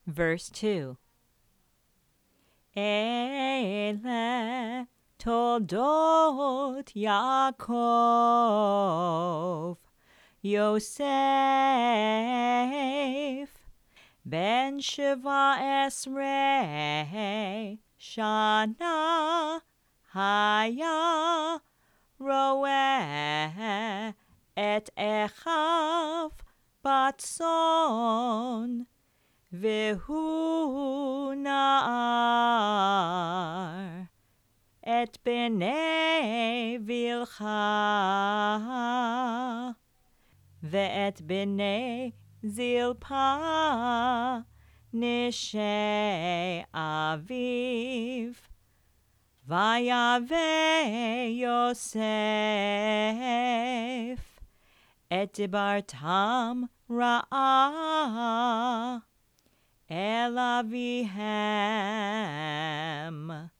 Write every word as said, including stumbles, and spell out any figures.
Verse two. Ele toldot Yaakov Yosef ben Shiva Esrei Shana Haya Roeh et Echav Batson Vehu Naar et bnei Vilcha ve'et bnei Zilpa nishei aviv vayave Yosef et dibartam ra'ah el avihem